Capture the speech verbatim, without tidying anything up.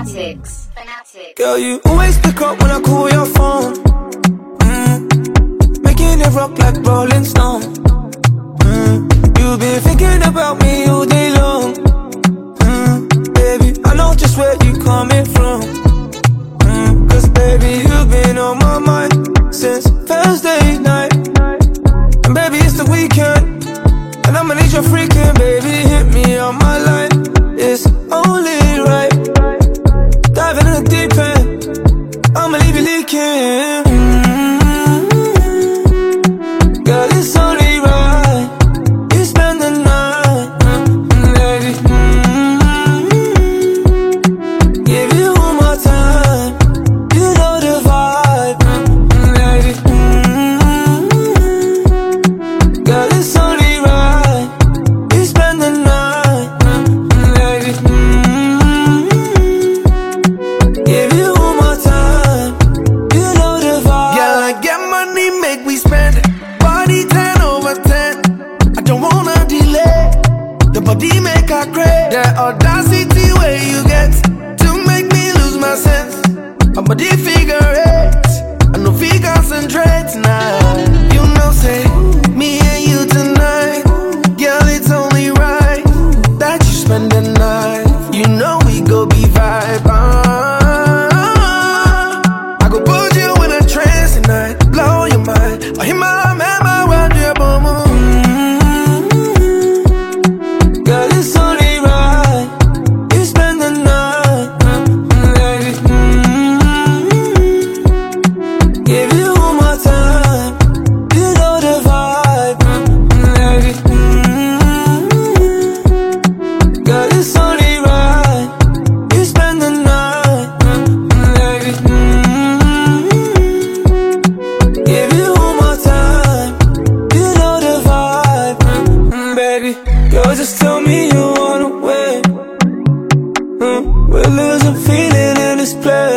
Fanatics. Fanatics. Girl, you always pick up when I call your phone. mm. Making it rock like Rolling Stone. mm. You've been thinking about me all day long. mm. Baby, I know just where you coming from. mm. Cause baby, you've been on my mind since Thursday night. And baby, it's the weekend, and I'ma need your freaking baby. Hit me on my line, it's only right. Diving in the deep end, I'ma leave you leaking. mm-hmm. Girl, it's only right you spend the night, mm-hmm, baby. mm-hmm. Give you all my time, you know the vibe, mm-hmm, baby. mm-hmm. Girl, it's only right you spend the night, mm-hmm, baby. mm-hmm. Give you all my time, you know the vibe. Girl, I get money, make we spend it. Body ten over ten, I don't wanna delay. The body make her crave. The audacity where you get to make me lose my sense. My body figure eight, I know we concentrate now. You know say, me and you tonight. Girl, it's only right that you spend the night. You know we go be vibe, uh. I go put you in a trance tonight, blow your mind. I hear my man, my world, your boom, mm-hmm. Girl, it's only right you spend the night, mm-hmm, baby. mm-hmm. Give you all my time, you know the vibe, mm-hmm, baby. mm-hmm. Girl, it's only right you spend the night, mm-hmm, baby. mm-hmm. Give you all my time, you know the vibe, mm-hmm, baby. Girl, just tell me you wanna win. mm. We're losing feeling in this place.